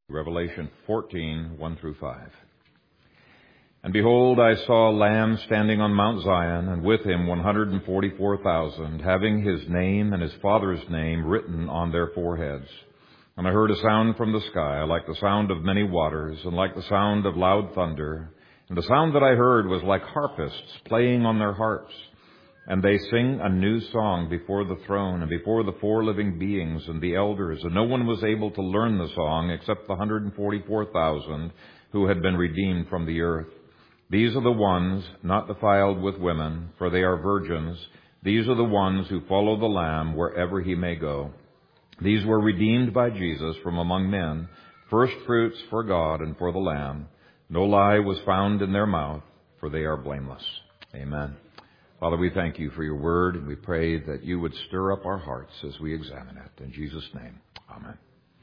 Revelation 14, 1 through 5. And behold, I saw a Lamb standing on Mount Zion, and with him 144,000, having his name and his Father's name written on their foreheads. And I heard a sound from the sky, like the sound of many waters, and like the sound of loud thunder. And the sound that I heard was like harpists playing on their harps. And they sing a new song before the throne and before the four living beings and the elders. And no one was able to learn the song except the 144,000 who had been redeemed from the earth. These are the ones not defiled with women, for they are virgins. These are the ones who follow the Lamb wherever he may go. These were redeemed by Jesus from among men, first fruits for God and for the Lamb. No lie was found in their mouth, for they are blameless. Amen. Father, we thank you for your word, and we pray that you would stir up our hearts as we examine it. In Jesus' name, amen.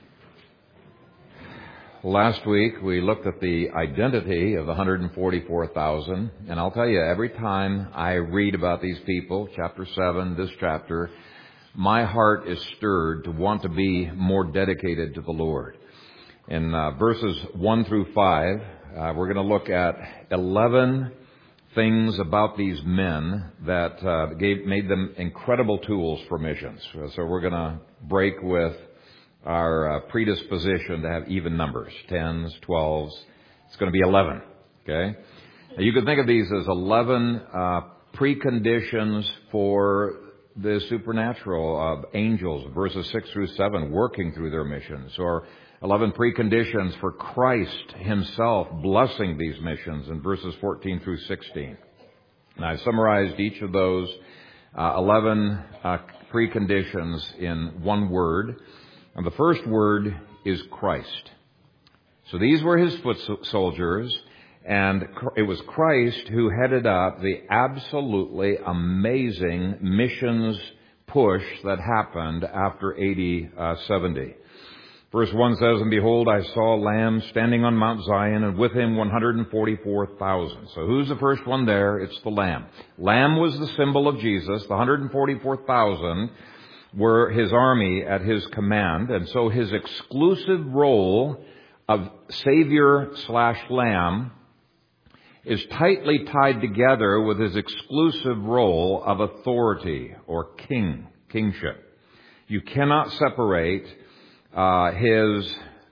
Last week, we looked at the identity of the 144,000, and I'll tell you, every time I read about these people, chapter 7, this chapter, my heart is stirred to want to be more dedicated to the Lord. In verses 1 through 5, we're going to look at 11 things about these men that made them incredible tools for missions. So we're going to break with our predisposition to have even numbers, 10s, 12s. It's going to be 11, okay? Now, you can think of these as 11 preconditions for the supernatural of angels, verses 6 through 7, working through their missions, or 11 preconditions for Christ himself blessing these missions in verses 14 through 16. And I summarized each of those 11 preconditions in one word. And the first word is Christ. So these were his foot soldiers, and it was Christ who headed up the absolutely amazing missions push that happened after AD 70. Verse 1 says, And behold, I saw a Lamb standing on Mount Zion, and with him 144,000. So who's the first one there? It's the Lamb. Lamb was the symbol of Jesus. The 144,000 were his army at his command. And so his exclusive role of Savior/Lamb is tightly tied together with his exclusive role of authority or kingship. You cannot separate his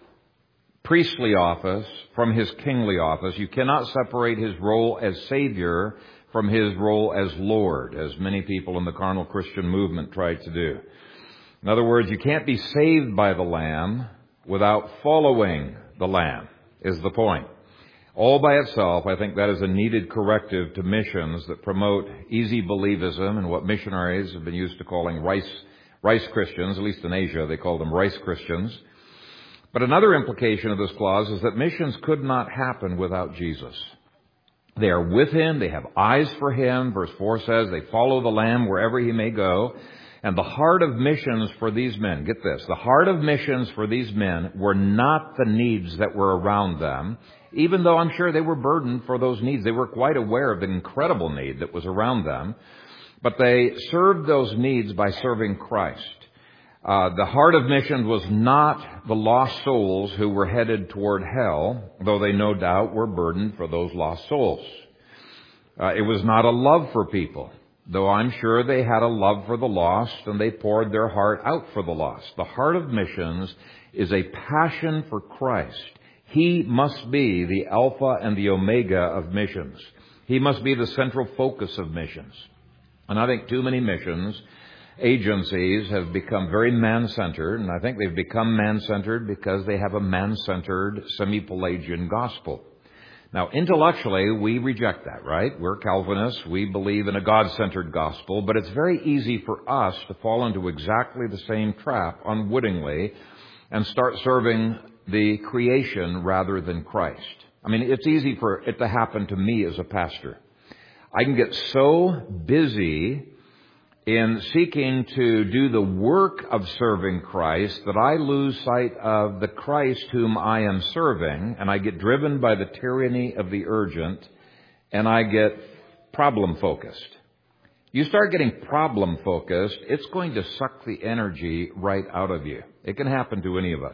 priestly office from his kingly office. You cannot separate his role as Savior from his role as Lord, as many people in the carnal Christian movement try to do. In other words, you can't be saved by the Lamb without following the Lamb, is the point. All by itself, I think that is a needed corrective to missions that promote easy believism and what missionaries have been used to calling rice Christians. At least in Asia, they call them rice Christians. But another implication of this clause is that missions could not happen without Jesus. They are with him. They have eyes for him. Verse 4 says they follow the Lamb wherever he may go. And the heart of missions for these men, get this, the heart of missions for these men were not the needs that were around them, even though I'm sure they were burdened for those needs. They were quite aware of the incredible need that was around them. But they served those needs by serving Christ. The heart of missions was not the lost souls who were headed toward hell, though they no doubt were burdened for those lost souls. It was not a love for people, though I'm sure they had a love for the lost and they poured their heart out for the lost. The heart of missions is a passion for Christ. He must be the Alpha and the Omega of missions. He must be the central focus of missions. And I think too many missions agencies have become very man-centered, and I think they've become man-centered because they have a man-centered semi-Pelagian gospel. Now, intellectually, we reject that, right? We're Calvinists. We believe in a God-centered gospel, but it's very easy for us to fall into exactly the same trap unwittingly and start serving the creation rather than Christ. I mean, it's easy for it to happen to me as a pastor. I can get so busy in seeking to do the work of serving Christ that I lose sight of the Christ whom I am serving, and I get driven by the tyranny of the urgent, and I get problem-focused. You start getting problem-focused, it's going to suck the energy right out of you. It can happen to any of us.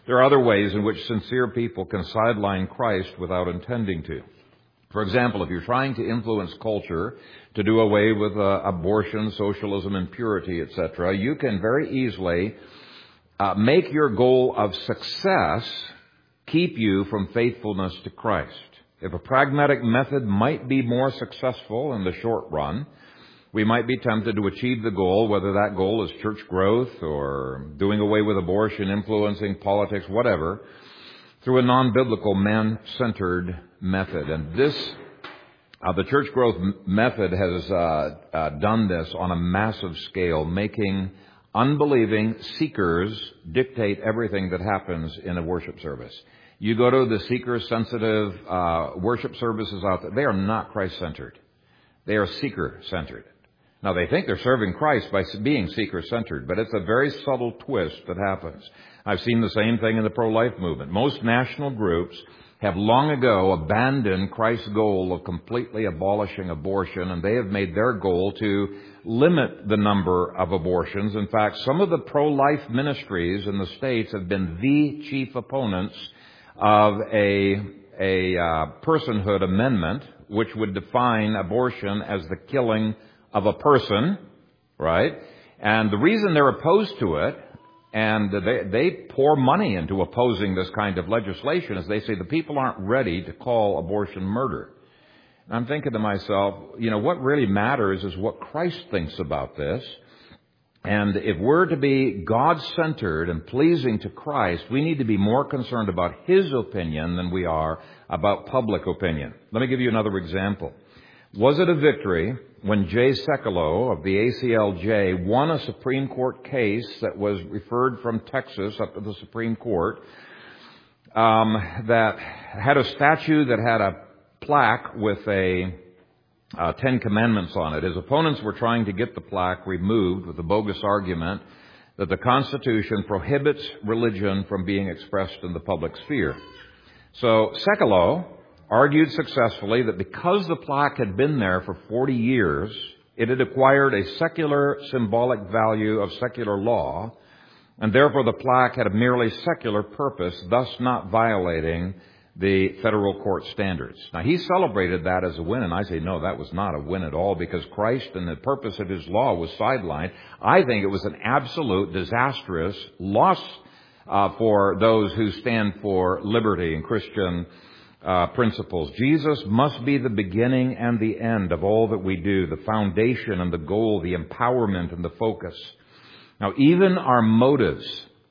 There are other ways in which sincere people can sideline Christ without intending to. For example, if you're trying to influence culture to do away with abortion, socialism, impurity, etc., you can very easily make your goal of success keep you from faithfulness to Christ. If a pragmatic method might be more successful in the short run, we might be tempted to achieve the goal, whether that goal is church growth or doing away with abortion, influencing politics, whatever, through a non-biblical, man-centered method. And the church growth method has done this on a massive scale, making unbelieving seekers dictate everything that happens in a worship service. You go to the seeker-sensitive worship services out there, they are not Christ-centered. They are seeker-centered. Now, they think they're serving Christ by being seeker-centered, but it's a very subtle twist that happens. I've seen the same thing in the pro-life movement. Most national groups have long ago abandoned Christ's goal of completely abolishing abortion, and they have made their goal to limit the number of abortions. In fact, some of the pro-life ministries in the States have been the chief opponents of a personhood amendment, which would define abortion as the killing of a person, right? And the reason they're opposed to it, and they pour money into opposing this kind of legislation, is they say the people aren't ready to call abortion murder. And I'm thinking to myself, what really matters is what Christ thinks about this. And if we're to be God-centered and pleasing to Christ, we need to be more concerned about His opinion than we are about public opinion. Let me give you another example. Was it a victory when Jay Sekulow of the ACLJ won a Supreme Court case that was referred from Texas up to the Supreme Court that had a statue that had a plaque with a Ten Commandments on it? His opponents were trying to get the plaque removed with the bogus argument that the Constitution prohibits religion from being expressed in the public sphere. So Sekulow argued successfully that because the plaque had been there for 40 years, it had acquired a secular symbolic value of secular law, and therefore the plaque had a merely secular purpose, thus not violating the federal court standards. Now, he celebrated that as a win, and I say, no, that was not a win at all, because Christ and the purpose of His law was sidelined. I think it was an absolute disastrous loss for those who stand for liberty and Christian principles. Jesus must be the beginning and the end of all that we do, the foundation and the goal, the empowerment and the focus. Now, even our motives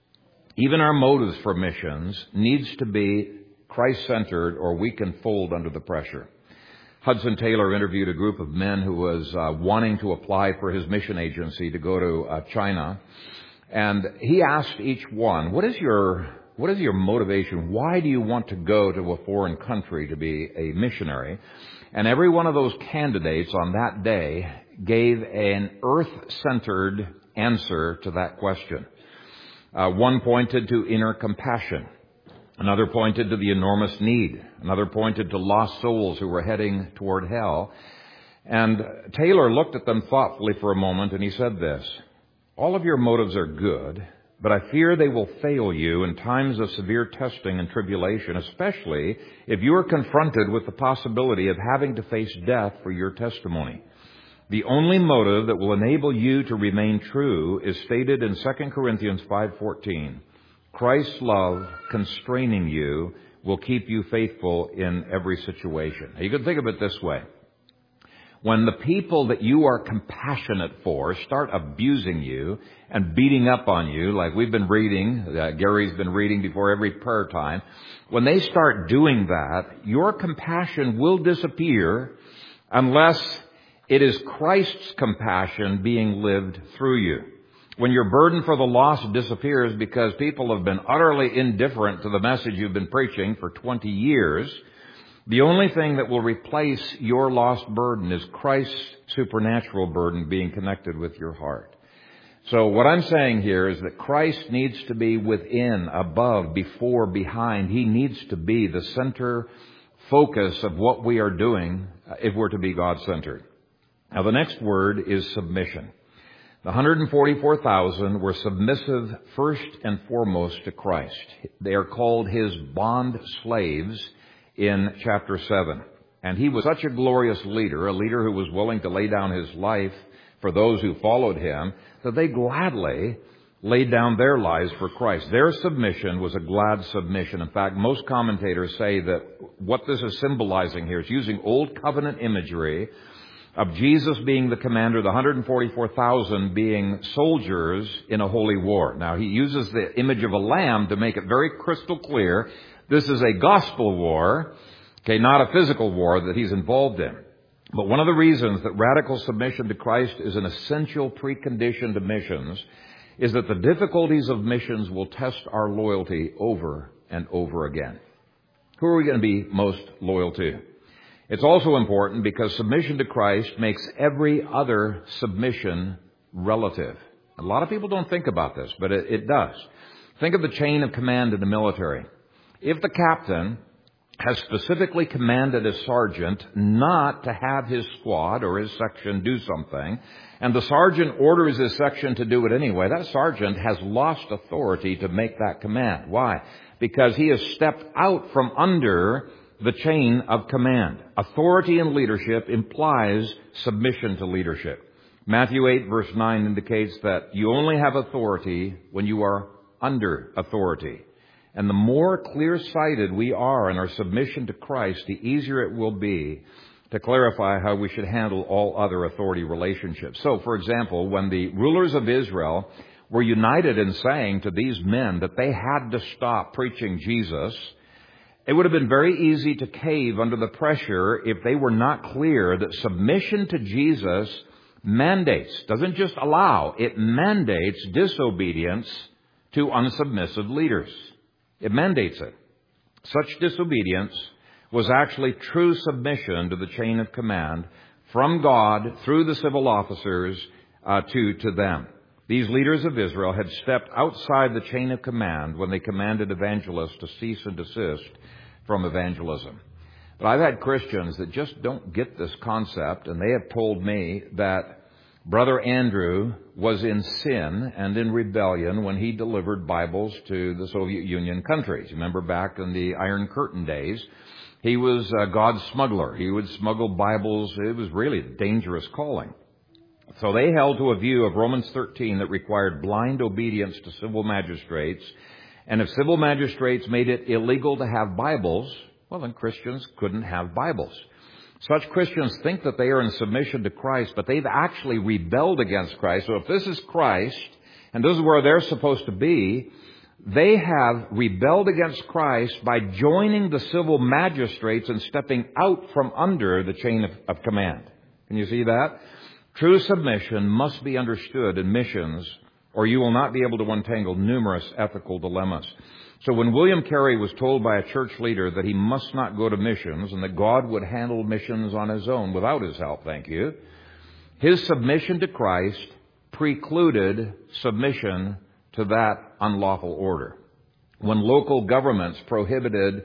for missions needs to be Christ-centered, or we can fold under the pressure. Hudson Taylor interviewed a group of men who was wanting to apply for his mission agency to go to China, and he asked each one, what is your motivation? Why do you want to go to a foreign country to be a missionary? And every one of those candidates on that day gave an earth-centered answer to that question. One pointed to inner compassion. Another pointed to the enormous need. Another pointed to lost souls who were heading toward hell. And Taylor looked at them thoughtfully for a moment, and he said this: all of your motives are good, but I fear they will fail you in times of severe testing and tribulation, especially if you are confronted with the possibility of having to face death for your testimony. The only motive that will enable you to remain true is stated in 2 Corinthians 5:14. Christ's love constraining you will keep you faithful in every situation. Now, you can think of it this way. When the people that you are compassionate for start abusing you and beating up on you, like we've been reading, Gary's been reading before every prayer time, when they start doing that, your compassion will disappear unless it is Christ's compassion being lived through you. When your burden for the lost disappears because people have been utterly indifferent to the message you've been preaching for 20 years, the only thing that will replace your lost burden is Christ's supernatural burden being connected with your heart. So what I'm saying here is that Christ needs to be within, above, before, behind. He needs to be the center focus of what we are doing if we're to be God-centered. Now, the next word is submission. The 144,000 were submissive first and foremost to Christ. They are called His bond slaves in chapter 7. And He was such a glorious leader, a leader who was willing to lay down His life for those who followed Him, that they gladly laid down their lives for Christ. Their submission was a glad submission. In fact, most commentators say that what this is symbolizing here is using Old Covenant imagery of Jesus being the commander, the 144,000 being soldiers in a holy war. Now, he uses the image of a lamb to make it very crystal clear this is a gospel war, okay, not a physical war that he's involved in. But one of the reasons that radical submission to Christ is an essential precondition to missions is that the difficulties of missions will test our loyalty over and over again. Who are we going to be most loyal to? It's also important because submission to Christ makes every other submission relative. A lot of people don't think about this, but it does. Think of the chain of command in the military. If the captain has specifically commanded a sergeant not to have his squad or his section do something, and the sergeant orders his section to do it anyway, that sergeant has lost authority to make that command. Why? Because he has stepped out from under the chain of command. Authority in leadership implies submission to leadership. Matthew 8 verse 9 indicates that you only have authority when you are under authority. And the more clear-sighted we are in our submission to Christ, the easier it will be to clarify how we should handle all other authority relationships. So, for example, when the rulers of Israel were united in saying to these men that they had to stop preaching Jesus, it would have been very easy to cave under the pressure if they were not clear that submission to Jesus mandates, doesn't just allow, it mandates disobedience to unsubmissive leaders. It mandates it. Such disobedience was actually true submission to the chain of command from God through the civil officers to them. These leaders of Israel had stepped outside the chain of command when they commanded evangelists to cease and desist from evangelism. But I've had Christians that just don't get this concept, and they have told me that Brother Andrew was in sin and in rebellion when he delivered Bibles to the Soviet Union countries. Remember back in the Iron Curtain days, he was God's smuggler. He would smuggle Bibles. It was really a dangerous calling. So they held to a view of Romans 13 that required blind obedience to civil magistrates. And if civil magistrates made it illegal to have Bibles, well, then Christians couldn't have Bibles. Such Christians think that they are in submission to Christ, but they've actually rebelled against Christ. So if this is Christ, and this is where they're supposed to be, they have rebelled against Christ by joining the civil magistrates and stepping out from under the chain of command. Can you see that? True submission must be understood in missions, or you will not be able to untangle numerous ethical dilemmas. So when William Carey was told by a church leader that he must not go to missions and that God would handle missions on His own without His help, thank you, his submission to Christ precluded submission to that unlawful order. When local governments commanded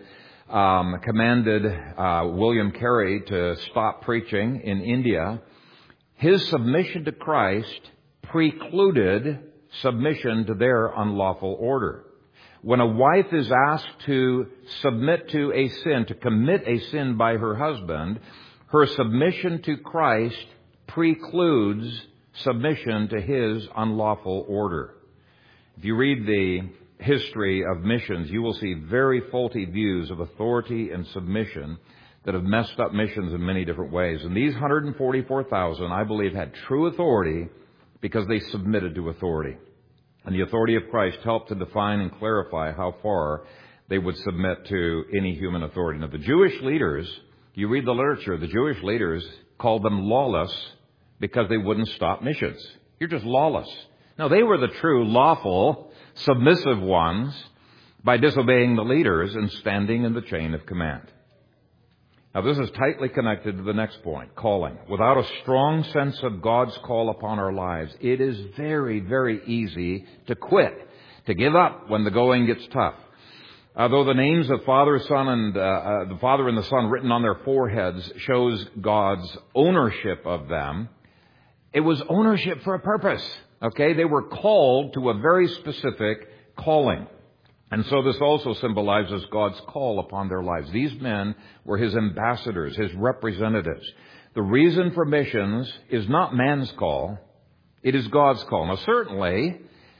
William Carey to stop preaching in India, his submission to Christ precluded submission to their unlawful order. When a wife is asked to submit to a sin, to commit a sin by her husband, her submission to Christ precludes submission to His unlawful order. If you read the history of missions, you will see very faulty views of authority and submission that have messed up missions in many different ways. And these 144,000, I believe, had true authority because they submitted to authority. And the authority of Christ helped to define and clarify how far they would submit to any human authority. Now, the Jewish leaders, you read the literature, the Jewish leaders called them lawless because they wouldn't stop missions. You're just lawless. No, they were the true, lawful, submissive ones by disobeying the leaders and standing in the chain of command. Now, this is tightly connected to the next point, calling. Without a strong sense of God's call upon our lives, it is very, very easy to quit, to give up when the going gets tough. Though the names of Father, Son, and the Father and the Son written on their foreheads shows God's ownership of them, It was ownership for a purpose. Okay? They were called to a very specific calling. And so this also symbolizes God's call upon their lives. These men were His ambassadors, His representatives. The reason for missions is not man's call. It is God's call. Now certainly,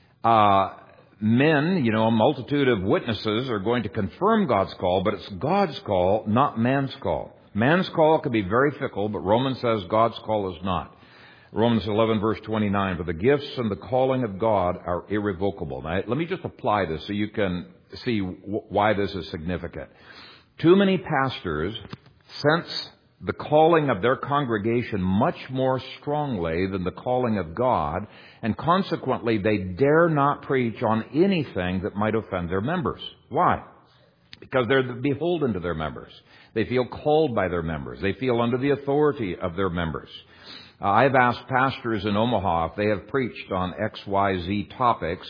men, a multitude of witnesses are going to confirm God's call, but it's God's call, not man's call. Man's call can be very fickle, but Romans says God's call is not. Romans 11, verse 29, for the gifts and the calling of God are irrevocable. Now, let me just apply this so you can see why this is significant. Too many pastors sense the calling of their congregation much more strongly than the calling of God, and consequently they dare not preach on anything that might offend their members. Why? Because they're beholden to their members. They feel called by their members. They feel under the authority of their members. I've asked pastors in Omaha if they have preached on XYZ topics,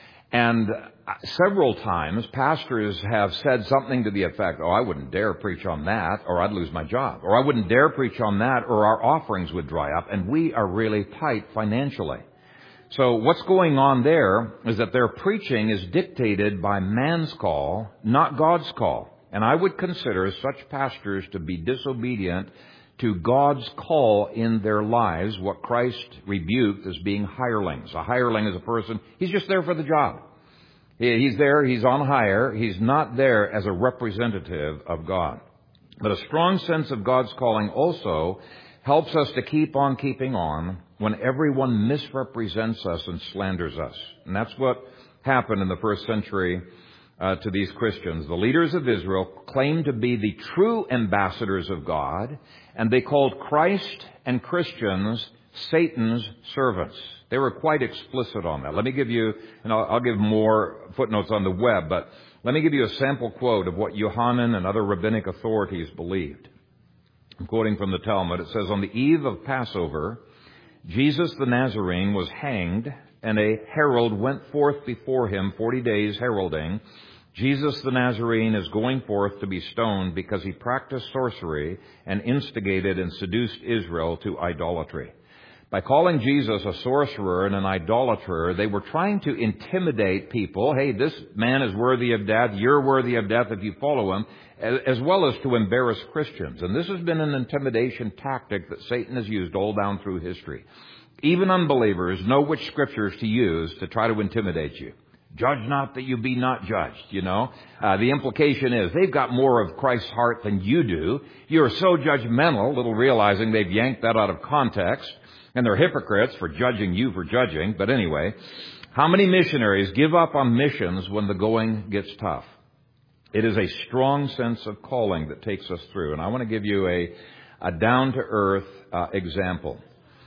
and several times pastors have said something to the effect, I wouldn't dare preach on that, or I'd lose my job, or I wouldn't dare preach on that, or our offerings would dry up, and we are really tight financially. So what's going on there is that their preaching is dictated by man's call, not God's call. And I would consider such pastors to be disobedient to God's call in their lives, what Christ rebuked as being hirelings. A hireling is a person, he's just there for the job. He's there, he's on hire, he's not there as a representative of God. But a strong sense of God's calling also helps us to keep on keeping on when everyone misrepresents us and slanders us. And that's what happened in the first century to these Christians. The leaders of Israel claimed to be the true ambassadors of God, and they called Christ and Christians Satan's servants. They were quite explicit on that. Let me give you, and I'll give more footnotes on the web, but let me give you a sample quote of what Yohanan and other rabbinic authorities believed. I'm quoting from the Talmud. It says, on the eve of Passover, Jesus the Nazarene was hanged, and a herald went forth before him 40 days heralding, Jesus the Nazarene is going forth to be stoned because he practiced sorcery and instigated and seduced Israel to idolatry. By calling Jesus a sorcerer and an idolater, they were trying to intimidate people. Hey, this man is worthy of death. You're worthy of death if you follow him, as well as to embarrass Christians. And this has been an intimidation tactic that Satan has used all down through history. Even unbelievers know which scriptures to use to try to intimidate you. Judge not that you be not judged, The implication is they've got more of Christ's heart than you do. You're so judgmental, little realizing they've yanked that out of context. And they're hypocrites for judging you for judging. But anyway, how many missionaries give up on missions when the going gets tough? It is a strong sense of calling that takes us through. And I want to give you a down-to-earth example.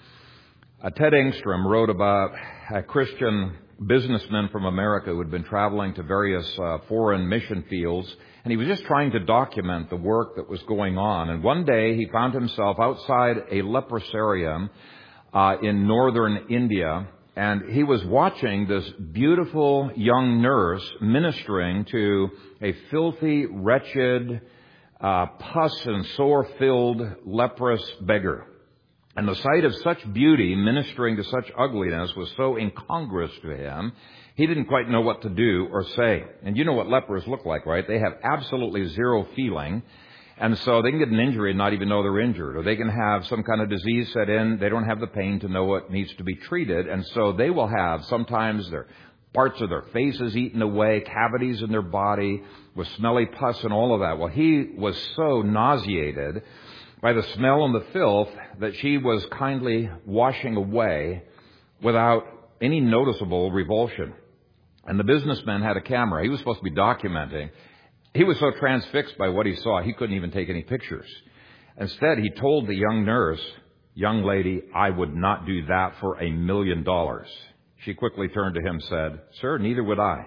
Ted Engstrom wrote about a Christian businessman from America who had been traveling to various foreign mission fields, and he was just trying to document the work that was going on. And one day he found himself outside a leprosarium in northern India, and he was watching this beautiful young nurse ministering to a filthy, wretched, pus and sore-filled leprous beggar. And the sight of such beauty ministering to such ugliness was so incongruous to him, he didn't quite know what to do or say. And you know what lepers look like, right? They have absolutely zero feeling. And so they can get an injury and not even know they're injured. Or they can have some kind of disease set in. They don't have the pain to know what needs to be treated. And so they will have sometimes their parts of their faces eaten away, cavities in their body with smelly pus and all of that. Well, he was so nauseated by the smell and the filth that she was kindly washing away without any noticeable revulsion. And the businessman had a camera. He was supposed to be documenting. He was so transfixed by what he saw, he couldn't even take any pictures. Instead, he told the young nurse, young lady, I would not do that for $1 million. She quickly turned to him and said, sir, neither would I.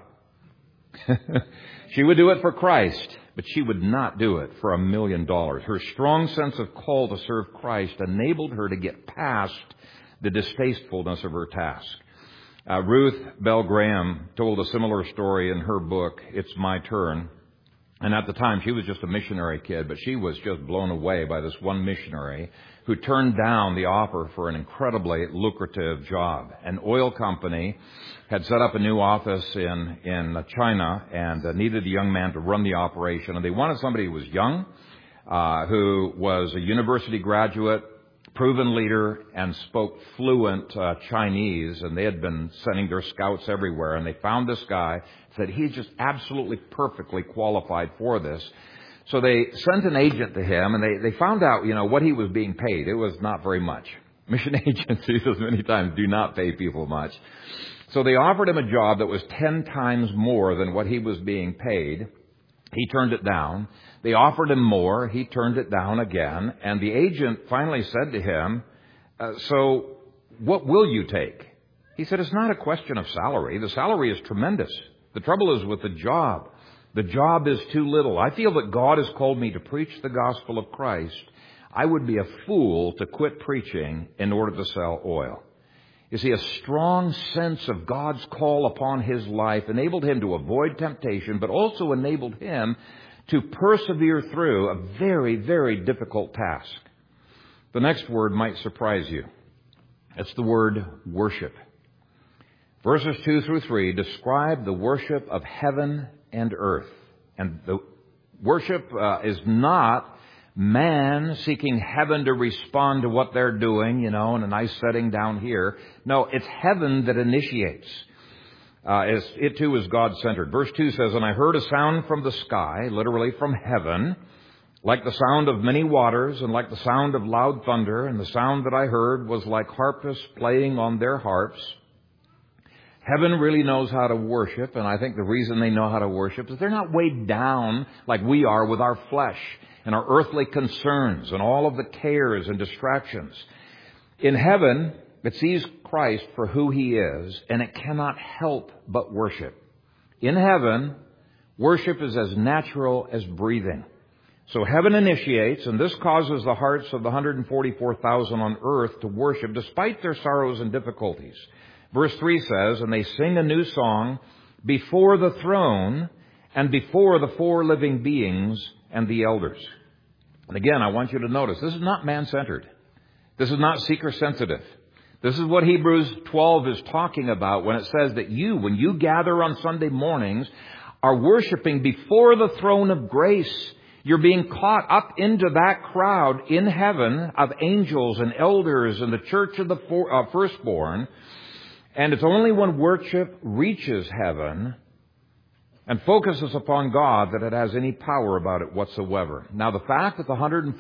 She would do it for Christ, but she would not do it for $1 million. Her strong sense of call to serve Christ enabled her to get past the distastefulness of her task. Ruth Bell Graham told a similar story in her book, It's My Turn. And at the time, she was just a missionary kid, but she was just blown away by this one missionary who turned down the offer for an incredibly lucrative job. An oil company had set up a new office in China and needed a young man to run the operation. And they wanted somebody who was young, who was a university graduate, proven leader, and spoke fluent Chinese. And they had been sending their scouts everywhere. And they found this guy, said he's just absolutely perfectly qualified for this. So they sent an agent to him, and they found out, what he was being paid. It was not very much. Mission agencies, as many times, do not pay people much. So they offered him a job that was 10 times more than what he was being paid. He turned it down. They offered him more. He turned it down again. And the agent finally said to him, so what will you take? He said, it's not a question of salary. The salary is tremendous. The trouble is with the job. The job is too little. I feel that God has called me to preach the gospel of Christ. I would be a fool to quit preaching in order to sell oil. You see, a strong sense of God's call upon his life enabled him to avoid temptation, but also enabled him to persevere through a very, very difficult task. The next word might surprise you. It's the word worship. Verses 2 through 3 describe the worship of heaven and earth. And the worship is not man seeking heaven to respond to what they're doing, in a nice setting down here. No, it's heaven that initiates. It too is God-centered. Verse 2 says, and I heard a sound from the sky, literally from heaven, like the sound of many waters and like the sound of loud thunder. And the sound that I heard was like harpists playing on their harps. Heaven really knows how to worship, and I think the reason they know how to worship is they're not weighed down like we are with our flesh and our earthly concerns and all of the cares and distractions. In heaven, it sees Christ for who he is, and it cannot help but worship. In heaven, worship is as natural as breathing. So heaven initiates, and this causes the hearts of the 144,000 on earth to worship despite their sorrows and difficulties. Verse 3 says, and they sing a new song before the throne and before the 4 living beings and the elders. And again, I want you to notice, this is not man-centered. This is not seeker-sensitive. This is what Hebrews 12 is talking about when it says that when you gather on Sunday mornings, are worshiping before the throne of grace. You're being caught up into that crowd in heaven of angels and elders and the church of the firstborn. And it's only when worship reaches heaven and focuses upon God that it has any power about it whatsoever. Now, the fact that the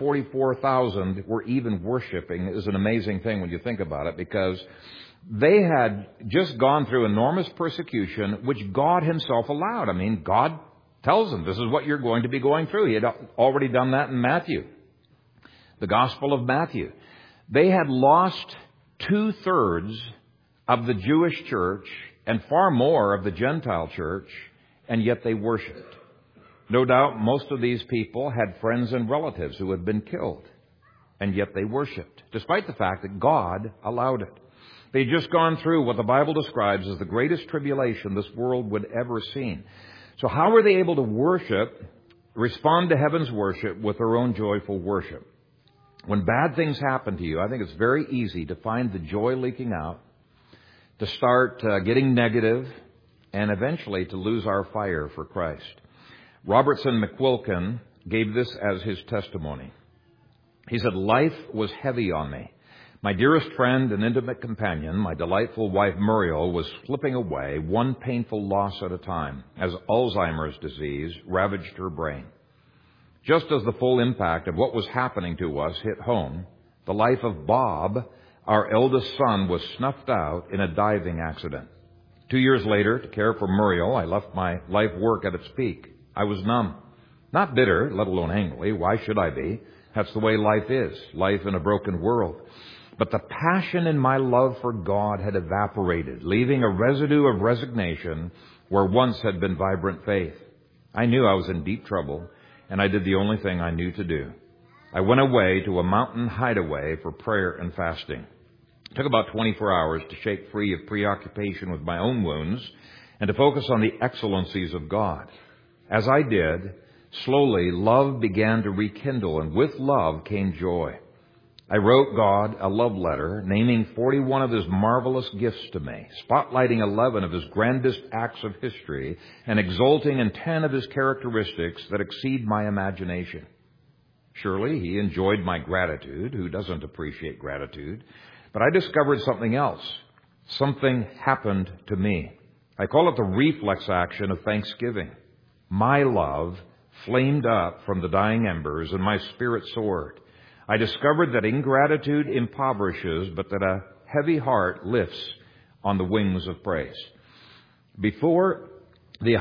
144,000 were even worshiping is an amazing thing when you think about it, because they had just gone through enormous persecution, which God himself allowed. I mean, God tells them, this is what you're going to be going through. He had already done that in Matthew, the Gospel of Matthew. They had lost 2/3 of the Jewish church and far more of the Gentile church, and yet they worshiped. No doubt most of these people had friends and relatives who had been killed, and yet they worshiped, despite the fact that God allowed it. They'd just gone through what the Bible describes as the greatest tribulation this world would ever see. So how were they able to respond to heaven's worship with their own joyful worship? When bad things happen to you, I think it's very easy to find the joy leaking out, to start getting negative, and eventually to lose our fire for Christ. Robertson McQuilkin gave this as his testimony. He said, life was heavy on me. My dearest friend and intimate companion, my delightful wife Muriel, was slipping away, one painful loss at a time, as Alzheimer's disease ravaged her brain. Just as the full impact of what was happening to us hit home, the life of Bob, our eldest son, was snuffed out in a diving accident. 2 years later, to care for Muriel, I left my life work at its peak. I was numb. Not bitter, let alone angry. Why should I be? That's the way life is, life in a broken world. But the passion in my love for God had evaporated, leaving a residue of resignation where once had been vibrant faith. I knew I was in deep trouble, and I did the only thing I knew to do. I went away to a mountain hideaway for prayer and fasting. It took about 24 hours to shake free of preoccupation with my own wounds and to focus on the excellencies of God. As I did, Slowly, love began to rekindle, and with love came joy. I wrote God a love letter, naming 41 of His marvelous gifts to me, spotlighting 11 of His grandest acts of history, and exulting in 10 of His characteristics that exceed my imagination. Surely He enjoyed my gratitude. Who doesn't appreciate gratitude? But I discovered something else. Something happened to me. I call it the reflex action of thanksgiving. My love flamed up from the dying embers, and my spirit soared. I discovered that ingratitude impoverishes, but that a heavy heart lifts on the wings of praise. Before the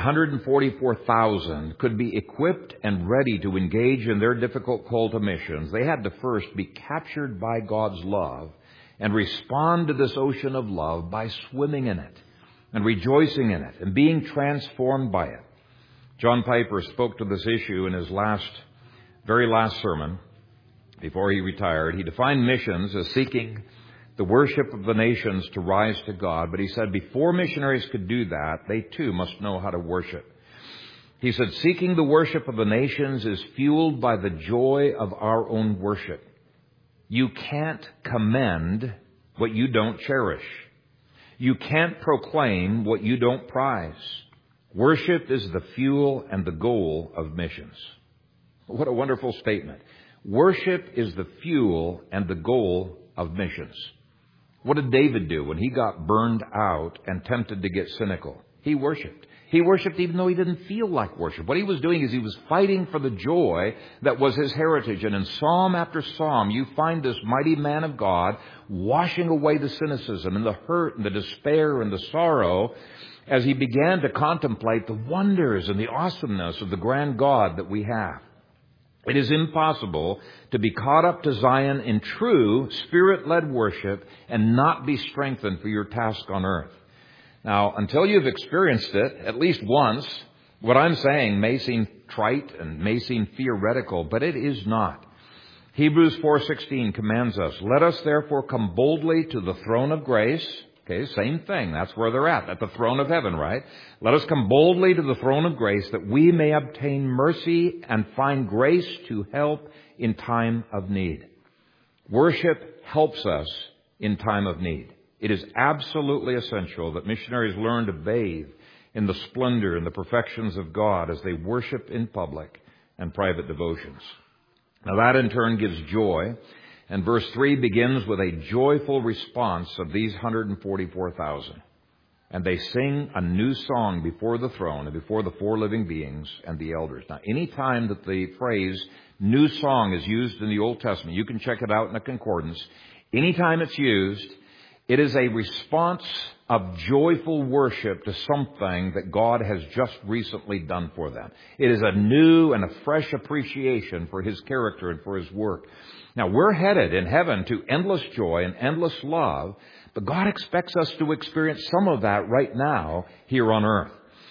144,000 could be equipped and ready to engage in their difficult call to missions, they had to first be captured by God's love and respond to this ocean of love by swimming in it and rejoicing in it and being transformed by it. John Piper spoke to this issue in his very last sermon before he retired. He defined missions as seeking the worship of the nations to rise to God. But he said before missionaries could do that, they too must know how to worship. He said, seeking the worship of the nations is fueled by the joy of our own worship. You can't commend what you don't cherish. You can't proclaim what you don't prize. Worship is the fuel and the goal of missions. What a wonderful statement. Worship is the fuel and the goal of missions. What did David do when he got burned out and tempted to get cynical? He worshiped. He worshiped even though he didn't feel like worship. What he was doing is he was fighting for the joy that was his heritage. And in psalm after psalm, you find this mighty man of God washing away the cynicism and the hurt and the despair and the sorrow as he began to contemplate the wonders and the awesomeness of the grand God that we have. It is impossible to be caught up to Zion in true Spirit-led worship and not be strengthened for your task on earth. Now, until you've experienced it at least once, what I'm saying may seem trite and may seem theoretical, but it is not. Hebrews 4:16 commands us, let us therefore come boldly to the throne of grace. Okay, same thing. That's where they're at the throne of heaven, right? Let us come boldly to the throne of grace that we may obtain mercy and find grace to help in time of need. Worship helps us in time of need. It is absolutely essential that missionaries learn to bathe in the splendor and the perfections of God as they worship in public and private devotions. Now that in turn gives joy. And verse 3 begins with a joyful response of these 144,000. And they sing a new song before the throne and before the four living beings and the elders. Now, any time that the phrase new song is used in the Old Testament, you can check it out in a concordance. Anytime it's used, it is a response of joyful worship to something that God has just recently done for them. It is a new and a fresh appreciation for His character and for His work. Now, we're headed in heaven to endless joy and endless love, but God expects us to experience some of that right now here on earth.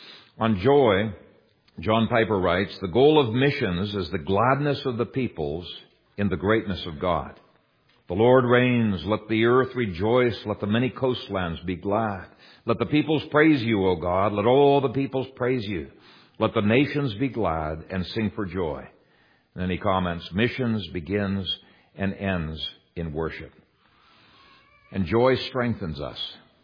On joy, John Piper writes, the goal of missions is the gladness of the peoples in the greatness of God. The Lord reigns. Let the earth rejoice. Let the many coastlands be glad. Let the peoples praise you, O God. Let all the peoples praise you. Let the nations be glad and sing for joy. And then he comments, missions begins and ends in worship. And joy strengthens us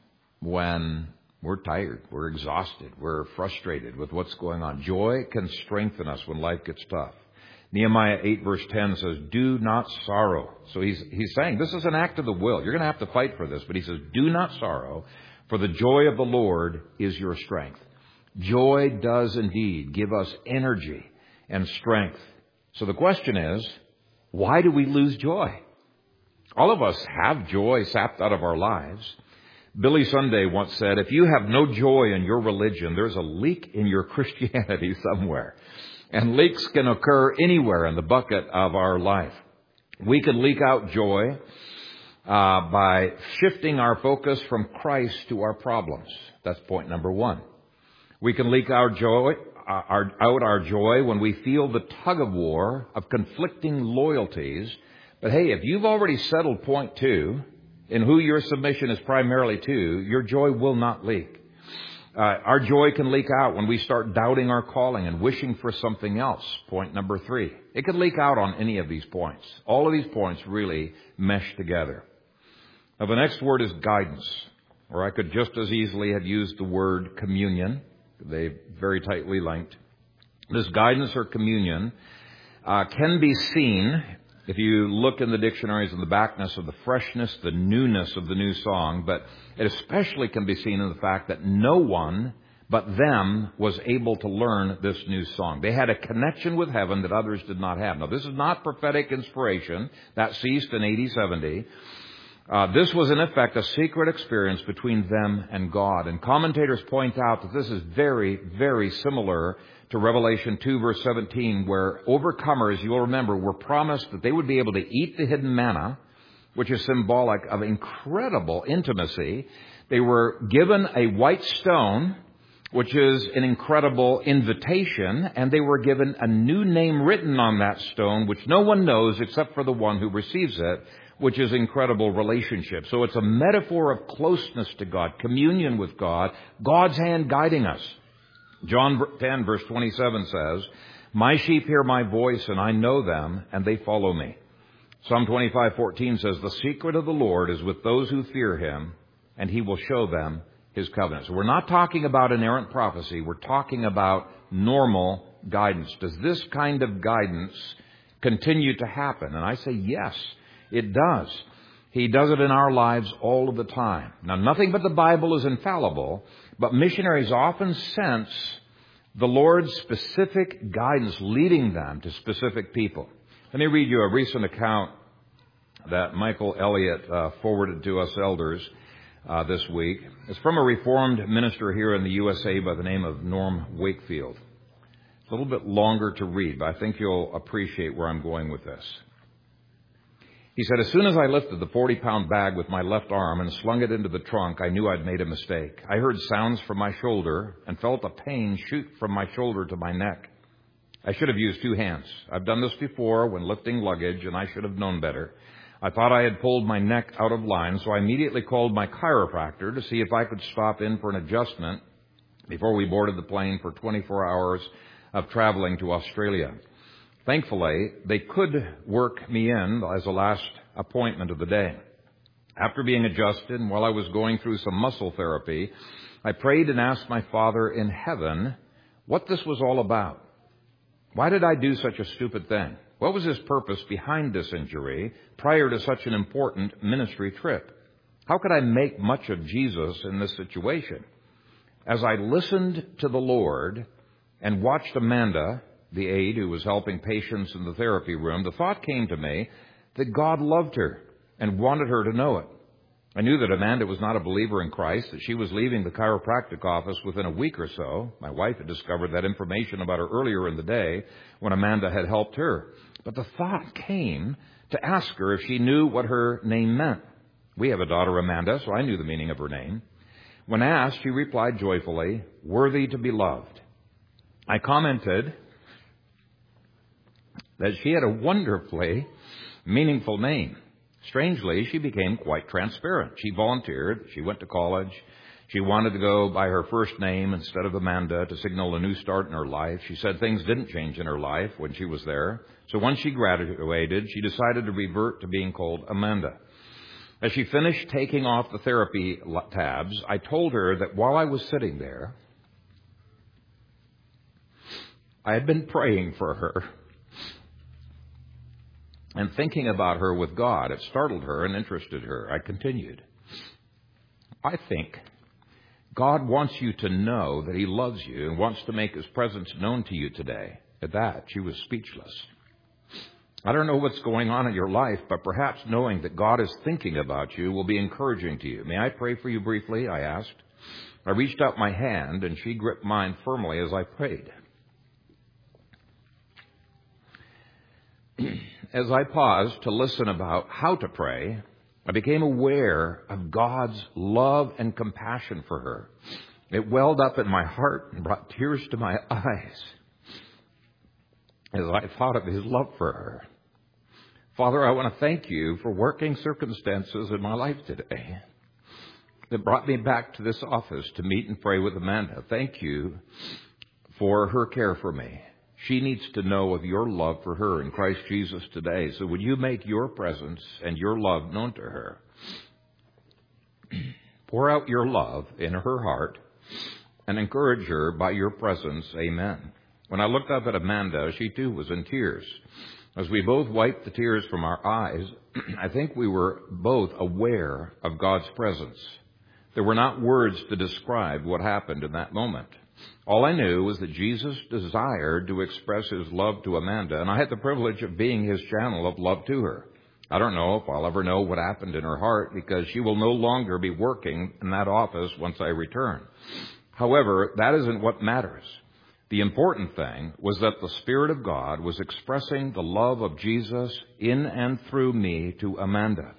when we're tired, we're exhausted, we're frustrated with what's going on. Joy can strengthen us when life gets tough. Nehemiah 8 verse 10 says, do not sorrow. So he's saying this is an act of the will. You're going to have to fight for this. But he says, do not sorrow, for the joy of the Lord is your strength. Joy does indeed give us energy and strength. So the question is, why do we lose joy? All of us have joy sapped out of our lives. Billy Sunday once said, if you have no joy in your religion, there's a leak in your Christianity somewhere. And leaks can occur anywhere in the bucket of our life. We can leak out joy by shifting our focus from Christ to our problems. That's point number one. We can leak our joy when we feel the tug of war of conflicting loyalties. But hey, if you've already settled point two, in who your submission is primarily to, your joy will not leak. Our joy can leak out when we start doubting our calling and wishing for something else. Point number 3. It can leak out on any of these points. All of these points really mesh together. Now, the next word is guidance, or I could just as easily have used the word communion. They very tightly linked. This guidance or communion can be seen, if you look in the dictionaries, in the backness of the freshness, the newness of the new song, but it especially can be seen in the fact that no one but them was able to learn this new song. They had a connection with heaven that others did not have. Now, this is not prophetic inspiration. That ceased in AD 70. This was, in effect, a secret experience between them and God. And commentators point out that this is very, very similar to Revelation 2, verse 17, where overcomers, you'll remember, were promised that they would be able to eat the hidden manna, which is symbolic of incredible intimacy. They were given a white stone, which is an incredible invitation, and they were given a new name written on that stone, which no one knows except for the one who receives it, which is incredible relationship. So it's a metaphor of closeness to God, communion with God, God's hand guiding us. John 10, verse 27 says, "My sheep hear my voice, and I know them, and they follow me." Psalm 25:14 says, "The secret of the Lord is with those who fear him, and he will show them his covenant." So we're not talking about inerrant prophecy. We're talking about normal guidance. Does this kind of guidance continue to happen? And I say yes, it does. He does it in our lives all of the time. Now, nothing but the Bible is infallible, but missionaries often sense the Lord's specific guidance leading them to specific people. Let me read you a recent account that Michael Elliott forwarded to us elders this week. It's from a Reformed minister here in the USA by the name of Norm Wakefield. It's a little bit longer to read, but I think you'll appreciate where I'm going with this. He said, "As soon as I lifted the 40-pound bag with my left arm and slung it into the trunk, I knew I'd made a mistake. I heard sounds from my shoulder and felt a pain shoot from my shoulder to my neck. I should have used 2 hands. I've done this before when lifting luggage, and I should have known better. I thought I had pulled my neck out of line, so I immediately called my chiropractor to see if I could stop in for an adjustment before we boarded the plane for 24 hours of traveling to Australia. Thankfully, they could work me in as a last appointment of the day. After being adjusted, and while I was going through some muscle therapy, I prayed and asked my Father in heaven what this was all about. Why did I do such a stupid thing? What was his purpose behind this injury prior to such an important ministry trip? How could I make much of Jesus in this situation? As I listened to the Lord and watched Amanda, the aide who was helping patients in the therapy room, the thought came to me that God loved her and wanted her to know it. I knew that Amanda was not a believer in Christ, that she was leaving the chiropractic office within a week or so. My wife had discovered that information about her earlier in the day when Amanda had helped her. But the thought came to ask her if she knew what her name meant. We have a daughter, Amanda, so I knew the meaning of her name. When asked, she replied joyfully, "Worthy to be loved." I commented that she had a wonderfully meaningful name. Strangely, she became quite transparent. She volunteered. She went to college. She wanted to go by her first name instead of Amanda to signal a new start in her life. She said things didn't change in her life when she was there. So once she graduated, she decided to revert to being called Amanda. As she finished taking off the therapy tabs, I told her that while I was sitting there, I had been praying for her and thinking about her with God. It startled her and interested her. I continued, "I think God wants you to know that he loves you and wants to make his presence known to you today." At that, she was speechless. I don't know what's going on in your life, but perhaps knowing that God is thinking about you will be encouraging to you. May I pray for you briefly? I asked. I reached out my hand, and she gripped mine firmly as I prayed. As I paused to listen about how to pray, I became aware of God's love and compassion for her. It welled up in my heart and brought tears to my eyes as I thought of his love for her. Father, I want to thank you for working circumstances in my life today. that brought me back to this office to meet and pray with Amanda. Thank you for her care for me. She needs to know of your love for her in Christ Jesus today. So would you make your presence and your love known to her? Pour out your love in her heart and encourage her by your presence. Amen. When I looked up at Amanda, she too was in tears. As we both wiped the tears from our eyes, I think we were both aware of God's presence. There were not words to describe what happened in that moment. All I knew was that Jesus desired to express his love to Amanda, and I had the privilege of being his channel of love to her. I don't know if I'll ever know what happened in her heart, because she will no longer be working in that office once I return. However, that isn't what matters. The important thing was that the Spirit of God was expressing the love of Jesus in and through me to Amanda.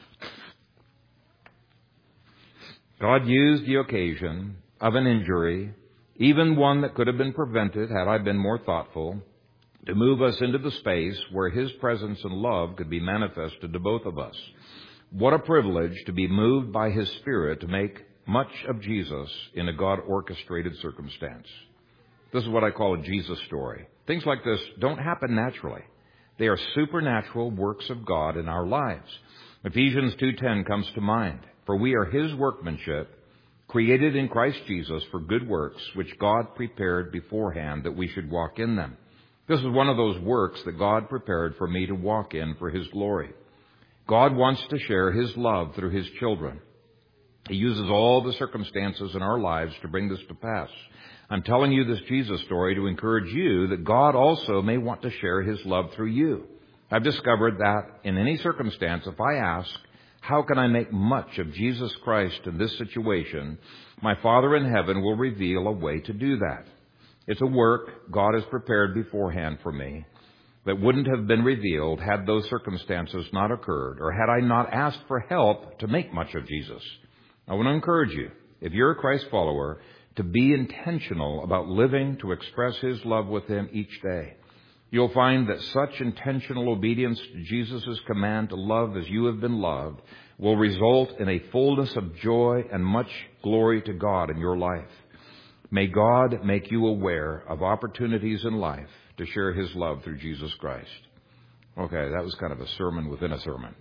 God used the occasion of an injury, even one that could have been prevented had I been more thoughtful, to move us into the space where his presence and love could be manifested to both of us. What a privilege to be moved by his Spirit to make much of Jesus in a God-orchestrated circumstance. This is what I call a Jesus story. Things like this don't happen naturally. They are supernatural works of God in our lives. Ephesians 2:10 comes to mind. For we are his workmanship, created in Christ Jesus for good works, which God prepared beforehand that we should walk in them. This is one of those works that God prepared for me to walk in for his glory. God wants to share his love through his children. He uses all the circumstances in our lives to bring this to pass. I'm telling you this Jesus story to encourage you that God also may want to share his love through you. I've discovered that in any circumstance, if I ask, how can I make much of Jesus Christ in this situation, my Father in heaven will reveal a way to do that. It's a work God has prepared beforehand for me that wouldn't have been revealed had those circumstances not occurred, or had I not asked for help to make much of Jesus. I want to encourage you, if you're a Christ follower, to be intentional about living to express his love with him each day. You'll find that such intentional obedience to Jesus' command to love as you have been loved will result in a fullness of joy and much glory to God in your life. May God make you aware of opportunities in life to share his love through Jesus Christ. Okay, that was kind of a sermon within a sermon.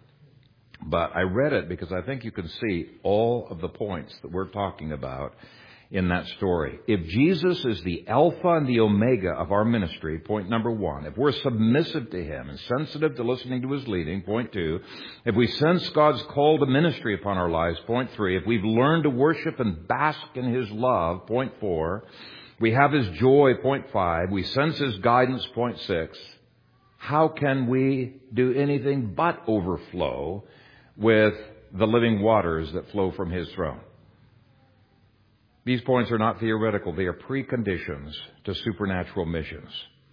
But I read it because I think you can see all of the points that we're talking about in that story. If Jesus is the Alpha and the Omega of our ministry, point number one, if we're submissive to him and sensitive to listening to his leading, point two, if we sense God's call to ministry upon our lives, point three, if we've learned to worship and bask in his love, point four, we have his joy, point five, we sense his guidance, point six, how can we do anything but overflow with the living waters that flow from his throne? These points are not theoretical. They are preconditions to supernatural missions.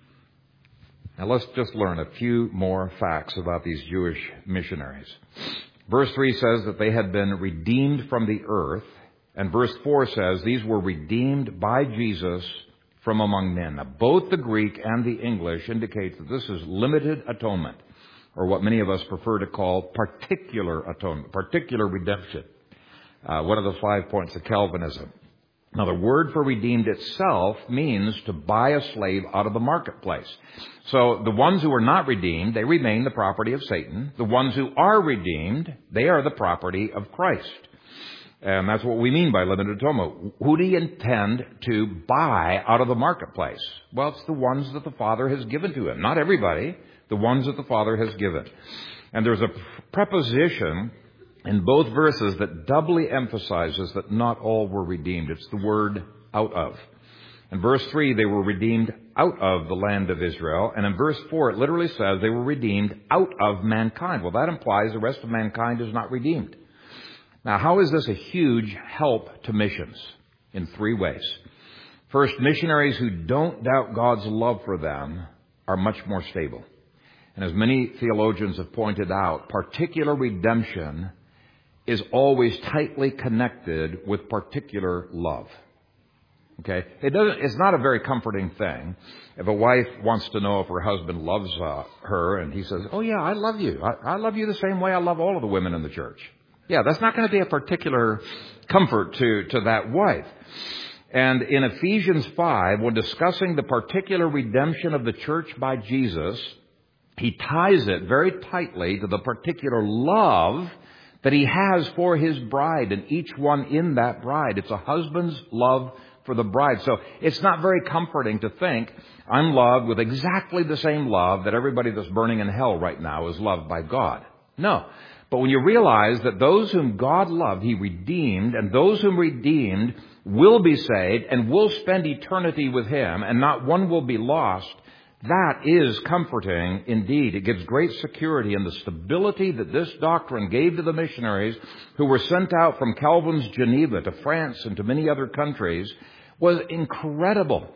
Now let's just learn a few more facts about these Jewish missionaries. Verse 3 says that they had been redeemed from the earth. And verse 4 says these were redeemed by Jesus from among men. Now both the Greek and the English indicate that this is limited atonement, or what many of us prefer to call particular atonement, particular redemption. One of the 5 points of Calvinism. Now, the word for redeemed itself means to buy a slave out of the marketplace. So the ones who are not redeemed, they remain the property of Satan. The ones who are redeemed, they are the property of Christ. And that's what we mean by limited atonement. Who do you intend to buy out of the marketplace? Well, it's the ones that the Father has given to him. Not everybody, the ones that the Father has given. And there's a preposition in both verses that doubly emphasizes that not all were redeemed. It's the word out of. In verse 3, they were redeemed out of the land of Israel. And in verse 4, it literally says they were redeemed out of mankind. Well, that implies the rest of mankind is not redeemed. Now, how is this a huge help to missions? In 3 ways. First, missionaries who don't doubt God's love for them are much more stable. And as many theologians have pointed out, particular redemption is always tightly connected with particular love. Okay? It's not a very comforting thing if a wife wants to know if her husband loves her and he says, oh yeah, I love you. I love you the same way I love all of the women in the church. Yeah, that's not going to be a particular comfort to that wife. And in Ephesians 5, when discussing the particular redemption of the church by Jesus, he ties it very tightly to the particular love that he has for his bride and each one in that bride. It's a husband's love for the bride. So it's not very comforting to think I'm loved with exactly the same love that everybody that's burning in hell right now is loved by God. No. But when you realize that those whom God loved, he redeemed, and those whom redeemed will be saved and will spend eternity with him, and not one will be lost, that is comforting indeed. It gives great security, and the stability that this doctrine gave to the missionaries who were sent out from Calvin's Geneva to France and to many other countries was incredible.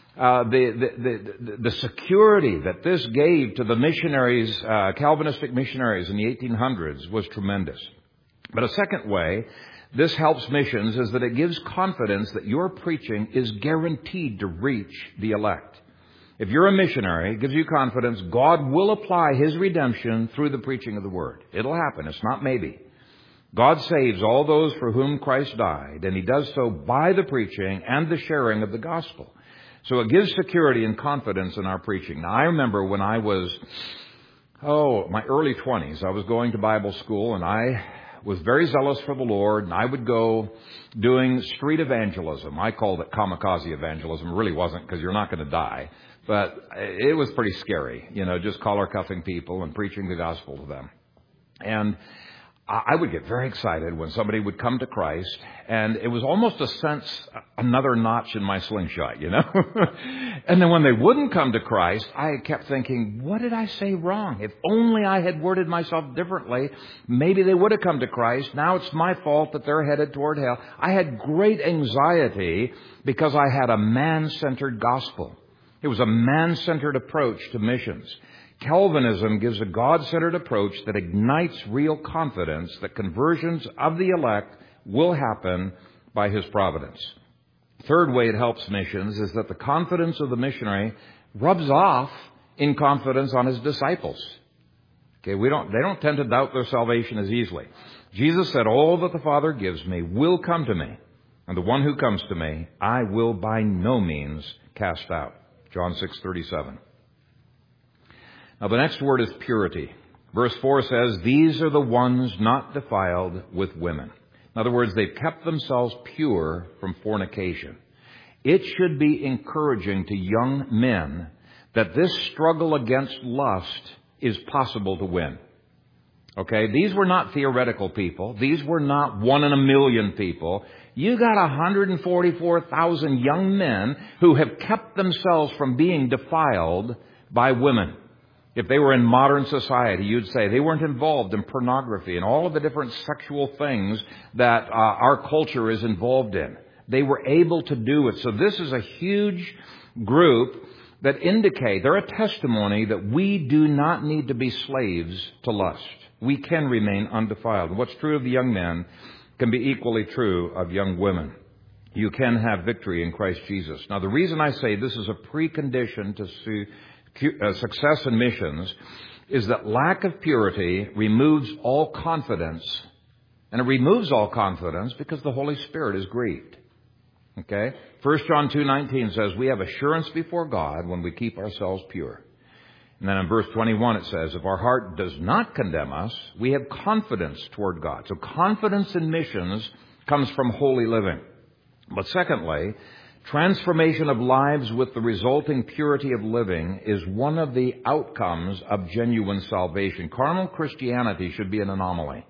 The security that this gave to the missionaries, Calvinistic missionaries in the 1800s was tremendous. But a second way this helps missions is that it gives confidence that your preaching is guaranteed to reach the elect. If you're a missionary, it gives you confidence God will apply his redemption through the preaching of the word. It'll happen. It's not maybe. God saves all those for whom Christ died, and he does so by the preaching and the sharing of the gospel. So it gives security and confidence in our preaching. Now, I remember when I was, my early 20s, I was going to Bible school, and I was very zealous for the Lord, and I would go doing street evangelism. I called it kamikaze evangelism. It really wasn't, because you're not going to die. But it was pretty scary, just collar cuffing people and preaching the gospel to them. And I would get very excited when somebody would come to Christ, and it was almost a sense, another notch in my slingshot, And then when they wouldn't come to Christ, I kept thinking, what did I say wrong? If only I had worded myself differently, maybe they would have come to Christ. Now it's my fault that they're headed toward hell. I had great anxiety because I had a man-centered gospel. It was a man-centered approach to missions. Calvinism gives a God-centered approach that ignites real confidence that conversions of the elect will happen by his providence. Third way it helps missions is that the confidence of the missionary rubs off in confidence on his disciples. Okay, they don't tend to doubt their salvation as easily. Jesus said, all that the Father gives me will come to me, and the one who comes to me, I will by no means cast out. John 6:37. Now the next word is purity. Verse 4 says, these are the ones not defiled with women. In other words, they've kept themselves pure from fornication. It should be encouraging to young men that this struggle against lust is possible to win. Okay, these were not theoretical people. These were not 1 in a million people. You got 144,000 young men who have kept themselves from being defiled by women. If they were in modern society, you'd say they weren't involved in pornography and all of the different sexual things that our culture is involved in. They were able to do it. So this is a huge group that indicate, they're a testimony that we do not need to be slaves to lust. We can remain undefiled. And what's true of the young men can be equally true of young women. You can have victory in Christ Jesus. Now, the reason I say this is a precondition to success in missions is that lack of purity removes all confidence. And it removes all confidence because the Holy Spirit is grieved. Okay? 1 John 2:19 says we have assurance before God when we keep ourselves pure. And then in verse 21 it says, if our heart does not condemn us, we have confidence toward God. So confidence in missions comes from holy living. But secondly, transformation of lives with the resulting purity of living is one of the outcomes of genuine salvation. Carnal Christianity should be an anomaly.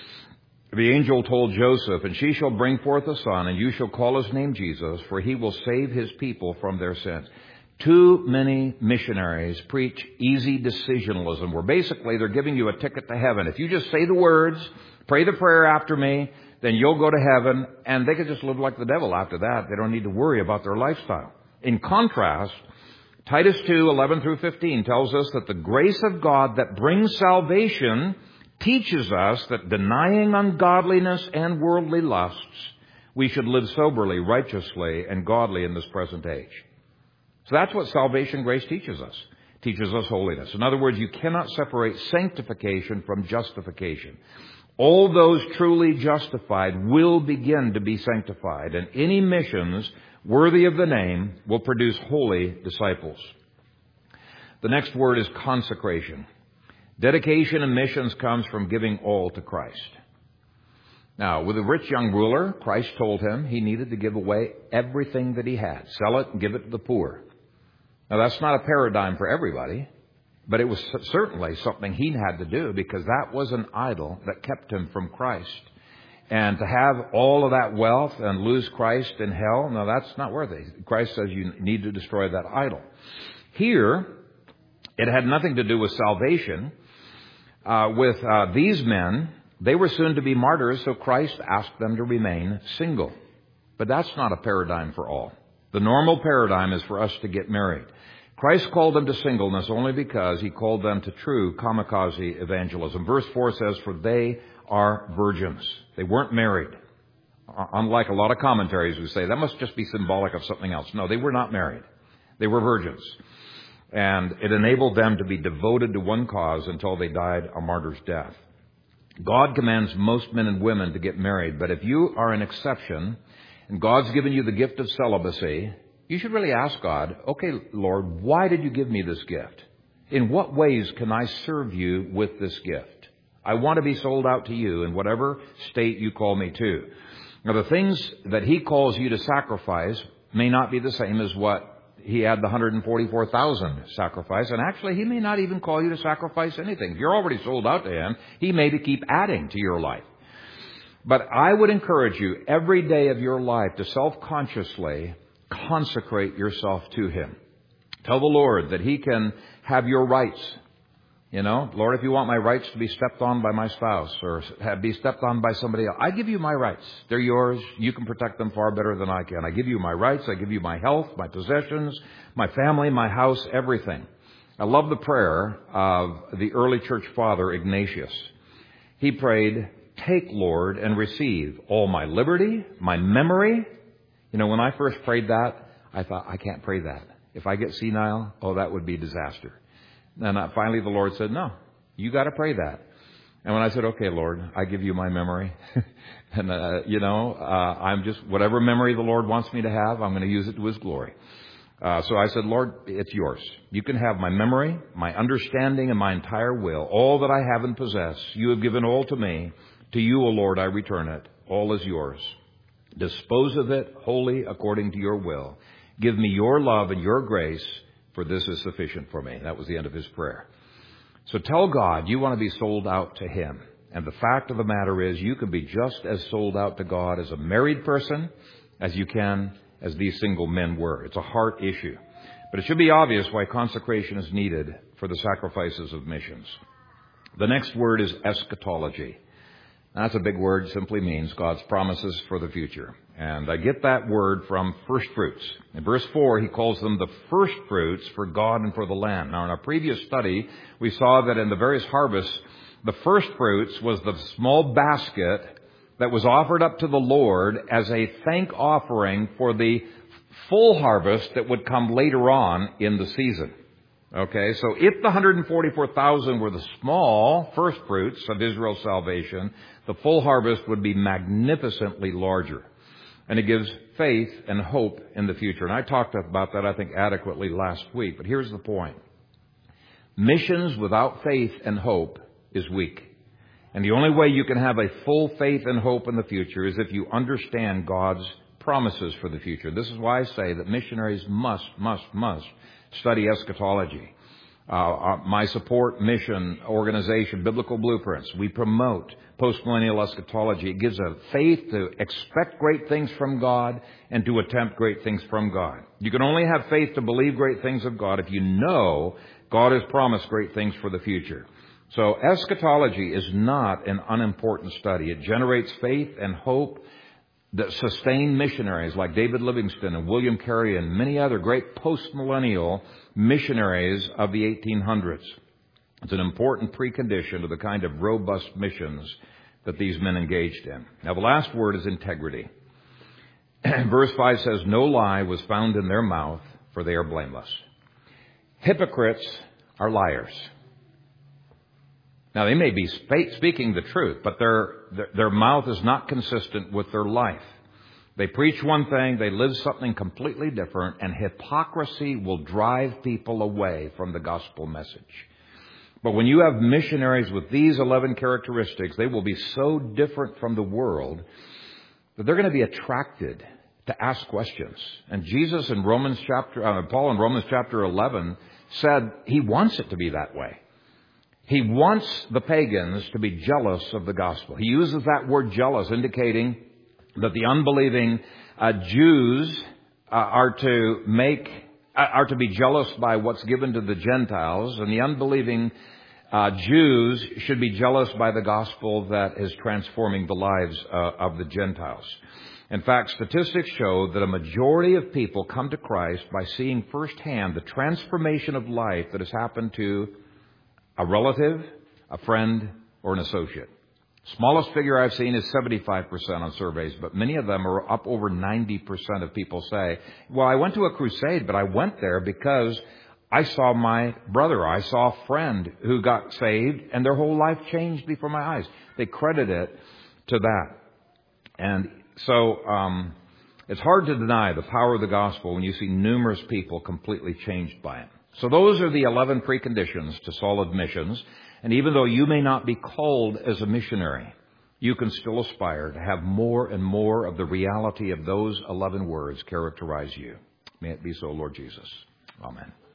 The angel told Joseph, and she shall bring forth a son, and you shall call his name Jesus, for he will save his people from their sins. Too many missionaries preach easy decisionalism, where basically they're giving you a ticket to heaven. If you just say the words, pray the prayer after me, then you'll go to heaven, and they can just live like the devil after that. They don't need to worry about their lifestyle. In contrast, Titus 2:11 through 15 tells us that the grace of God that brings salvation teaches us that denying ungodliness and worldly lusts, we should live soberly, righteously, and godly in this present age. So that's what salvation grace teaches us. It teaches us holiness. In other words, you cannot separate sanctification from justification. All those truly justified will begin to be sanctified, and any missions worthy of the name will produce holy disciples. The next word is consecration. Dedication in missions comes from giving all to Christ. Now, with a rich young ruler, Christ told him he needed to give away everything that he had. Sell it and give it to the poor. Now, that's not a paradigm for everybody, but it was certainly something he had to do because that was an idol that kept him from Christ. And to have all of that wealth and lose Christ in hell, no, that's not worth it. Christ says you need to destroy that idol. Here, it had nothing to do with salvation. With these men, they were soon to be martyrs, so Christ asked them to remain single. But that's not a paradigm for all. The normal paradigm is for us to get married. Christ called them to singleness only because he called them to true kamikaze evangelism. Verse 4 says, for they are virgins. They weren't married. Unlike a lot of commentaries who say that must just be symbolic of something else. No, they were not married. They were virgins. And it enabled them to be devoted to one cause until they died a martyr's death. God commands most men and women to get married, but if you are an exception and God's given you the gift of celibacy, you should really ask God, okay, Lord, why did you give me this gift? In what ways can I serve you with this gift? I want to be sold out to you in whatever state you call me to. Now, the things that he calls you to sacrifice may not be the same as what he had the 144,000 sacrifice. And actually, he may not even call you to sacrifice anything. If you're already sold out to him, he may keep adding to your life. But I would encourage you every day of your life to self-consciously consecrate yourself to him. Tell the Lord that he can have your rights. You know, Lord, if you want my rights to be stepped on by my spouse or be stepped on by somebody else, I give you my rights. They're yours. You can protect them far better than I can. I give you my rights. I give you my health, my possessions, my family, my house, everything. I love the prayer of the early church father, Ignatius. He prayed, take, Lord, and receive all my liberty, my memory. You know, when I first prayed that, I thought, I can't pray that. If I get senile, that would be disaster. And finally the Lord said, no, you got to pray that. And when I said, okay, Lord, I give you my memory. And, I'm just, whatever memory the Lord wants me to have, I'm going to use it to his glory. So I said, Lord, it's yours. You can have my memory, my understanding, and my entire will. All that I have and possess, you have given all to me. To you, O Lord, I return it. All is yours. Dispose of it wholly according to your will. Give me your love and your grace, for this is sufficient for me. That was the end of his prayer. So tell God you want to be sold out to him. And the fact of the matter is you can be just as sold out to God as a married person as you can as these single men were. It's a heart issue. But it should be obvious why consecration is needed for the sacrifices of missions. The next word is eschatology. That's a big word. Simply means God's promises for the future. And I get that word from first fruits. In verse 4, he calls them the first fruits for God and for the land. Now, in our previous study, we saw that in the various harvests, the first fruits was the small basket that was offered up to the Lord as a thank offering for the full harvest that would come later on in the season. Okay, so if the 144,000 were the small first fruits of Israel's salvation, the full harvest would be magnificently larger. And it gives faith and hope in the future. And I talked about that, I think, adequately last week. But here's the point. Missions without faith and hope is weak. And the only way you can have a full faith and hope in the future is if you understand God's promises for the future. This is why I say that missionaries must study eschatology. My support mission organization, Biblical Blueprints, we promote postmillennial eschatology. It gives a faith to expect great things from God and to attempt great things from God. You can only have faith to believe great things of God if you know God has promised great things for the future. So eschatology is not an unimportant study. It generates faith and hope that sustain missionaries like David Livingstone and William Carey and many other great postmillennial missionaries of the 1800s. It's an important precondition to the kind of robust missions that these men engaged in. Now, the last word is integrity. Verse 5 says, no lie was found in their mouth, for they are blameless. Hypocrites are liars. Now, they may be speaking the truth, but their mouth is not consistent with their life. They preach one thing, they live something completely different, and hypocrisy will drive people away from the gospel message. But when you have missionaries with these 11 characteristics, they will be so different from the world that they're going to be attracted to ask questions. And Jesus in Paul in Romans chapter 11 said he wants it to be that way. He wants the pagans to be jealous of the gospel. He uses that word jealous, indicating that the unbelieving Jews are to be jealous by what's given to the Gentiles, and the unbelieving Jews should be jealous by the gospel that is transforming the lives of the Gentiles. In fact, statistics show that a majority of people come to Christ by seeing firsthand the transformation of life that has happened to a relative, a friend, or an associate. Smallest figure I've seen is 75% on surveys, but many of them are up over 90% of people say, well, I went to a crusade, but I went there because I saw my brother, I saw a friend who got saved, and their whole life changed before my eyes. They credit it to that. And so it's hard to deny the power of the gospel when you see numerous people completely changed by it. So those are the 11 preconditions to solid missions. And even though you may not be called as a missionary, you can still aspire to have more and more of the reality of those 11 words characterize you. May it be so, Lord Jesus. Amen.